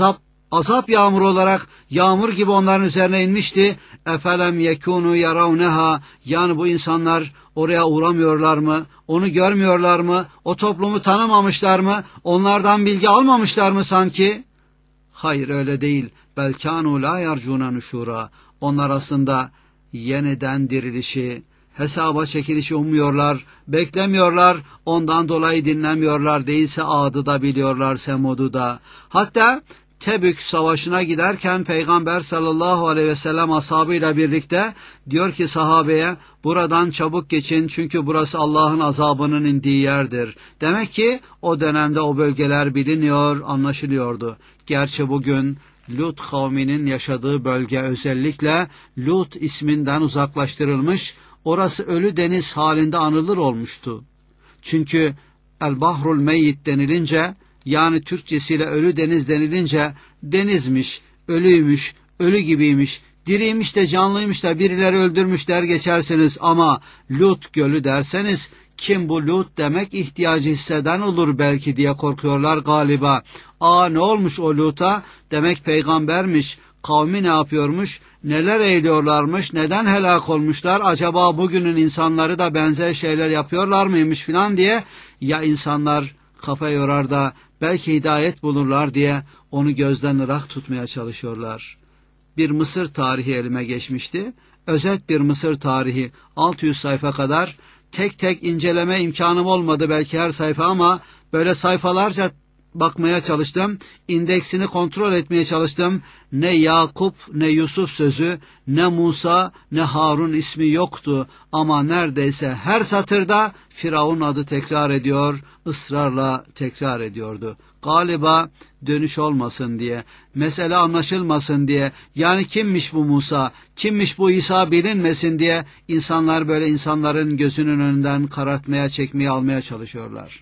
azap yağmuru olarak yağmur gibi onların üzerine inmişti. Efelem yekunu yaravneha. Yani bu insanlar oraya uğramıyorlar mı? Onu görmüyorlar mı? O toplumu tanımamışlar mı? Onlardan bilgi almamışlar mı sanki? Hayır öyle değil. Belkanu la yarcuna nuşura. Onlar aslında yeniden dirilişi, hesaba çekilişi ummuyorlar, beklemiyorlar, ondan dolayı dinlemiyorlar. Değilse Ad'ı da biliyorlar, Semud'u da. Hatta Tebük savaşına giderken Peygamber sallallahu aleyhi ve sellem ashabıyla birlikte diyor ki sahabeye, buradan çabuk geçin çünkü burası Allah'ın azabının indiği yerdir. Demek ki o dönemde o bölgeler biliniyor, anlaşılıyordu. Gerçi bugün Lut kavminin yaşadığı bölge özellikle Lut isminden uzaklaştırılmış, orası ölü deniz halinde anılır olmuştu. Çünkü El Bahrul Meyyit denilince, yani Türkçesiyle ölü deniz denilince denizmiş, ölüymüş, ölü gibiymiş, diriymiş de canlıymış da birileri öldürmüş der geçersiniz ama Lut gölü derseniz kim bu Lut demek ihtiyacı hisseden olur belki diye korkuyorlar galiba. Ne olmuş o Lut'a? Demek peygambermiş, kavmi ne yapıyormuş, neler eğliyorlarmış, neden helak olmuşlar, acaba bugünün insanları da benzer şeyler yapıyorlar mıymış filan diye ya insanlar kafa yorar da belki hidayet bulurlar diye onu gözden ırak tutmaya çalışıyorlar. Bir Mısır tarihi elime geçmişti. Özet bir Mısır tarihi 600 sayfa kadar. Tek tek inceleme imkanım olmadı belki her sayfa ama böyle sayfalarca bakmaya çalıştım. İndeksini kontrol etmeye çalıştım. Ne Yakup ne Yusuf sözü, ne Musa ne Harun ismi yoktu. Ama neredeyse her satırda Firavun adı tekrar ediyor, ısrarla tekrar ediyordu. Galiba dönüş olmasın diye, mesele anlaşılmasın diye, yani kimmiş bu Musa, kimmiş bu İsa bilinmesin diye insanlar böyle insanların gözünün önünden karartmaya, çekmeye, almaya çalışıyorlar.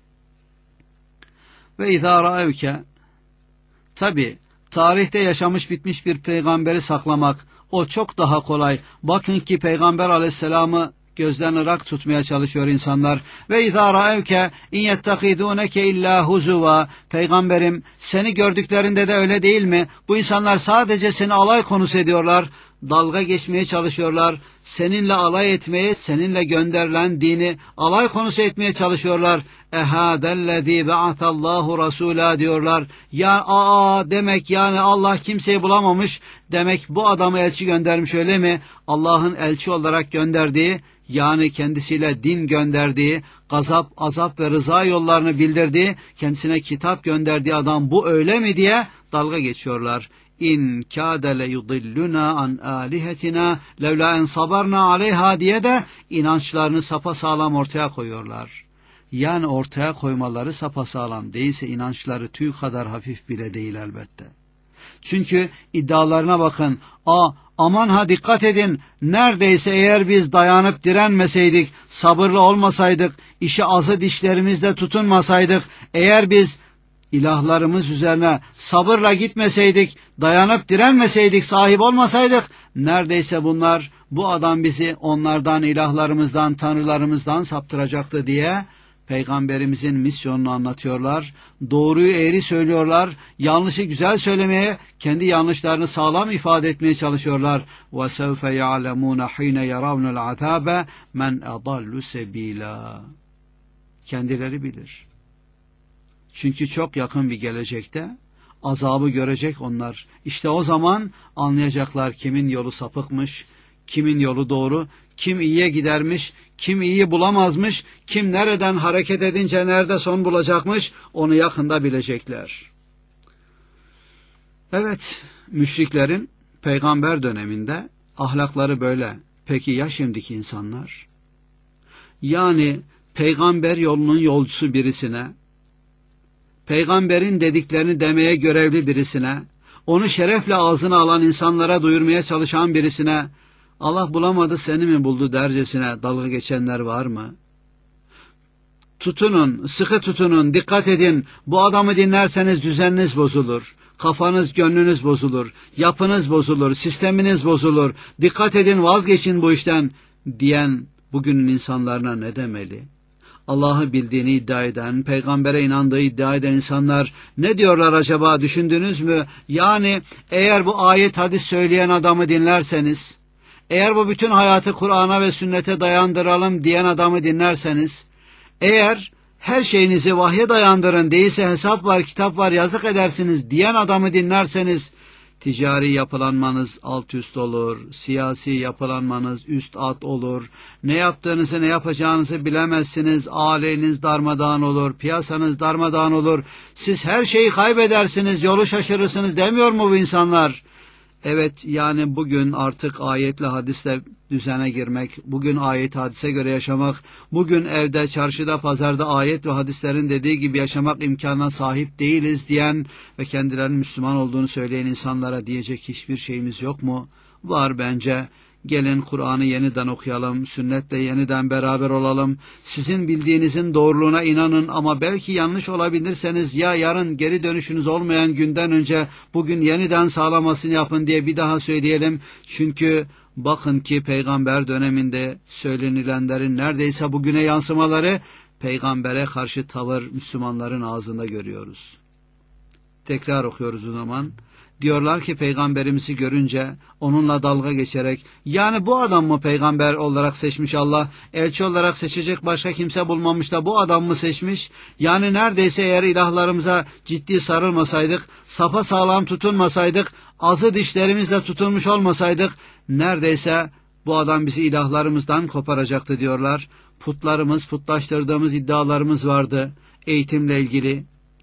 Ve izâ râevke, tabi tarihte yaşamış bitmiş bir peygamberi saklamak o çok daha kolay. Bakın ki Peygamber aleyhisselamı gözden ırak tutmaya çalışıyor insanlar. Ve izâ râevke in yettekidûneke illâ huzuva. Peygamberim seni gördüklerinde de öyle değil mi? Bu insanlar sadece seni alay konusu ediyorlar. Dalga geçmeye çalışıyorlar. Seninle alay etmeye, seninle gönderilen dini alay konusu etmeye çalışıyorlar. Ehâdellezî be'atallâhu rasûlâ diyorlar. Ya demek yani Allah kimseyi bulamamış. Demek bu adamı elçi göndermiş öyle mi? Allah'ın elçi olarak gönderdiği, yani kendisiyle din gönderdiği, gazap, azap ve rıza yollarını bildirdiği, kendisine kitap gönderdiği adam bu öyle mi diye dalga geçiyorlar. İn kâde le yudilluna an âlihetina levlâ en sabarna aleyha diye de inançlarını sapasağlam ortaya koyuyorlar. Yani ortaya koymaları sapasağlam değilse inançları tüy kadar hafif bile değil elbette. Çünkü iddialarına bakın. Aman ha dikkat edin, neredeyse eğer biz dayanıp direnmeseydik, sabırlı olmasaydık, işi azı dişlerimizle tutunmasaydık, eğer biz ilahlarımız üzerine sabırla gitmeseydik, dayanıp direnmeseydik, sahip olmasaydık, neredeyse bu adam bizi onlardan, ilahlarımızdan, tanrılarımızdan saptıracaktı diye Peygamberimizin misyonunu anlatıyorlar. Doğruyu eğri söylüyorlar. Yanlışı güzel söylemeye, kendi yanlışlarını sağlam ifade etmeye çalışıyorlar. وَسَوْفَ يَعْلَمُونَ حِينَ يَرَوْنَ الْعَذَابَ مَنْ أَضَلُّ سَب۪يلًا. Kendileri bilir. Çünkü çok yakın bir gelecekte azabı görecek onlar. İşte o zaman anlayacaklar kimin yolu sapıkmış, kimin yolu doğru, kim iyiye gidermiş, kim iyiyi bulamazmış, kim nereden hareket edince nerede son bulacakmış, onu yakında bilecekler. Evet, müşriklerin peygamber döneminde ahlakları böyle. Peki ya şimdiki insanlar? Yani peygamber yolunun yolcusu birisine, peygamberin dediklerini demeye görevli birisine, onu şerefle ağzına alan insanlara duyurmaya çalışan birisine, Allah bulamadı seni mi buldu dercesine dalga geçenler var mı? Tutunun, sıkı tutunun, dikkat edin, bu adamı dinlerseniz düzeniniz bozulur, kafanız, gönlünüz bozulur, yapınız bozulur, sisteminiz bozulur, dikkat edin, vazgeçin bu işten diyen bugünün insanlarına ne demeli? Allah'ı bildiğini iddia eden, peygambere inandığı iddia eden insanlar ne diyorlar acaba, düşündünüz mü? Yani eğer bu ayet hadis söyleyen adamı dinlerseniz, eğer bu bütün hayatı Kur'an'a ve sünnete dayandıralım diyen adamı dinlerseniz, eğer her şeyinizi vahye dayandırın, değilse hesap var, kitap var, yazık edersiniz diyen adamı dinlerseniz, ticari yapılanmanız alt üst olur, siyasi yapılanmanız üst alt olur, ne yaptığınızı ne yapacağınızı bilemezsiniz, aileniz darmadağın olur, piyasanız darmadağın olur, siz her şeyi kaybedersiniz, yolu şaşırırsınız demiyor mu bu insanlar? Evet, yani bugün artık ayetle hadisle düzene girmek, bugün ayet hadise göre yaşamak, bugün evde, çarşıda, pazarda ayet ve hadislerin dediği gibi yaşamak imkanına sahip değiliz diyen ve kendilerinin Müslüman olduğunu söyleyen insanlara diyecek hiçbir şeyimiz yok mu? Var bence. Gelin Kur'an'ı yeniden okuyalım, sünnetle yeniden beraber olalım. Sizin bildiğinizin doğruluğuna inanın ama belki yanlış olabilirseniz ya yarın geri dönüşünüz olmayan günden önce bugün yeniden sağlamasını yapın diye bir daha söyleyelim. Çünkü bakın ki peygamber döneminde söylenilenlerin neredeyse bugüne yansımaları, peygambere karşı tavır Müslümanların ağzında görüyoruz. Tekrar okuyoruz o zaman. Diyorlar ki peygamberimizi görünce onunla dalga geçerek, yani bu adam mı peygamber olarak seçmiş Allah, elçi olarak seçecek başka kimse bulmamış da bu adam mı seçmiş? Yani neredeyse eğer ilahlarımıza ciddi sarılmasaydık, sapasağlam tutunmasaydık, azı dişlerimizle tutunmuş olmasaydık, neredeyse bu adam bizi ilahlarımızdan koparacaktı diyorlar. Putlarımız, putlaştırdığımız iddialarımız vardı. Eğitimle ilgili,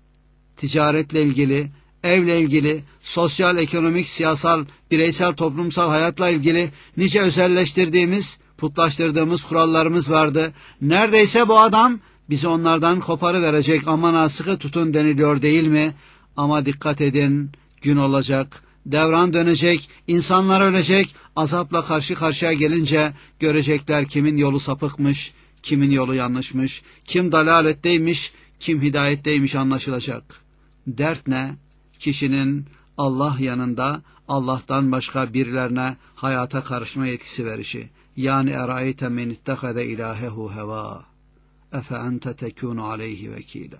ticaretle ilgili, evle ilgili, sosyal, ekonomik, siyasal, bireysel, toplumsal hayatla ilgili nice özelleştirdiğimiz, putlaştırdığımız kurallarımız vardı. Neredeyse bu adam bizi onlardan koparıverecek, aman ha sıkı tutun deniliyor değil mi? Ama dikkat edin, gün olacak, devran dönecek, insanlar ölecek, azapla karşı karşıya gelince görecekler kimin yolu sapıkmış, kimin yolu yanlışmış, kim dalaletteymiş, kim hidayetteymiş anlaşılacak. Dert ne? Kişinin Allah yanında Allah'tan başka birilerine hayata karışma yetkisi verişi. Yani eraeyte men ittehade ilahehu heva efe ente tekunu aleyhi vekila.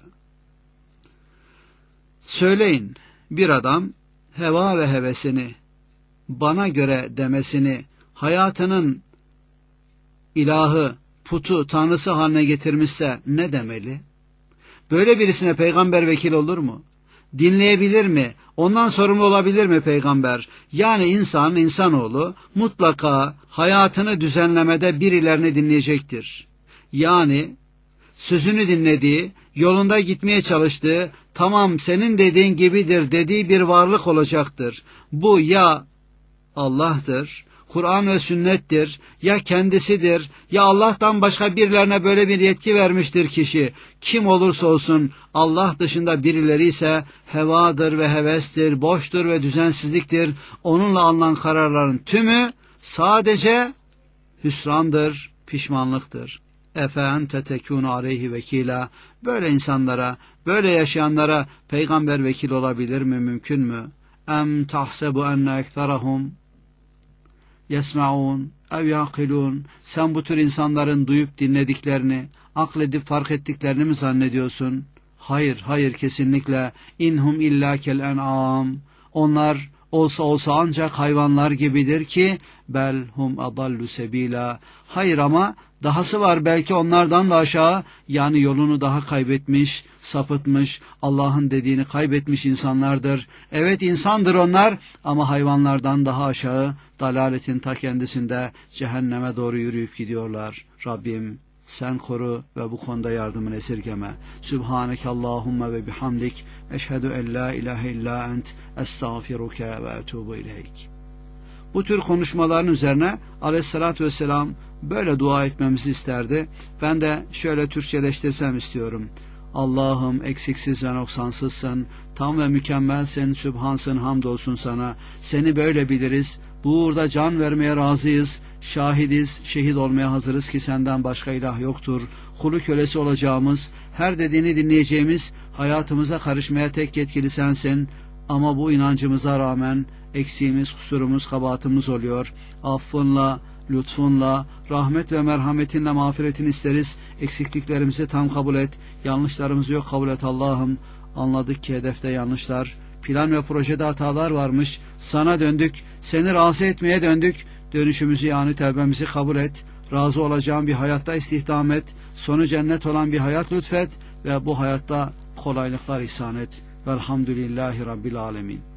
Söyleyin, bir adam heva ve hevesini, bana göre demesini, hayatının ilahı, putu, tanrısı haline getirmişse ne demeli? Böyle birisine peygamber vekil olur mu? Dinleyebilir mi? Ondan sorumlu olabilir mi peygamber? Yani insanoğlu mutlaka hayatını düzenlemede birilerini dinleyecektir. Yani sözünü dinlediği, yolunda gitmeye çalıştığı, tamam senin dediğin gibidir dediği bir varlık olacaktır. Bu ya Allah'tır, Kur'an ve sünnettir, ya kendisidir, ya Allah'tan başka birilerine böyle bir yetki vermiştir kişi. Kim olursa olsun Allah dışında birileri ise hevadır ve hevestir, boştur ve düzensizliktir. Onunla alınan kararların tümü sadece hüsrandır, pişmanlıktır. Ente tekûnû aleyhi vekîlâ. Böyle insanlara, böyle yaşayanlara peygamber vekil olabilir mi, mümkün mü? Em tahsebu enne ekserahum yesma'un ev yaqilun. Sen bu tür insanların duyup dinlediklerini, akledip fark ettiklerini mi zannediyorsun? Hayır, hayır, kesinlikle. İnhum illa kel en'am. Onlar olsa ancak hayvanlar gibidir ki bel hum adallu sebila. Hayır, ama dahası var, belki onlardan da aşağı, yani yolunu daha kaybetmiş, sapıtmış, Allah'ın dediğini kaybetmiş insanlardır. Evet, insandır onlar ama hayvanlardan daha aşağı, dalaletin ta kendisinde cehenneme doğru yürüyüp gidiyorlar. Rabbim sen koru ve bu konuda yardımını esirgeme. Sübhaneke Allahümme ve bihamdik. Eşhedü en la ilahe illa ent. Estağfiruke ve etubu ileyk. Bu tür konuşmaların üzerine aleyhissalatü vesselam böyle dua etmemizi isterdi. Ben de şöyle Türkçeleştirsem istiyorum. Allah'ım eksiksiz ve noksansızsın, tam ve mükemmelsin, sübhansın, hamdolsun sana. Seni böyle biliriz, bu uğurda can vermeye razıyız, şahidiz, şehit olmaya hazırız ki senden başka ilah yoktur. Kulu kölesi olacağımız, her dediğini dinleyeceğimiz, hayatımıza karışmaya tek yetkili sensin. Ama bu inancımıza rağmen eksiğimiz, kusurumuz, kabahatimiz oluyor. Affınla, lütfunla, rahmet ve merhametinle mağfiretini isteriz. Eksikliklerimizi tam kabul et, yanlışlarımızı yok kabul et Allah'ım. Anladık ki hedefte yanlışlar, plan ve projede hatalar varmış. Sana döndük, seni razı etmeye döndük. Dönüşümüzü, yani tevbemizi kabul et. Razı olacağın bir hayatta istihdam et. Sonu cennet olan bir hayat lütfet ve bu hayatta kolaylıklar ihsan et. Velhamdülillahi Rabbil Alemin.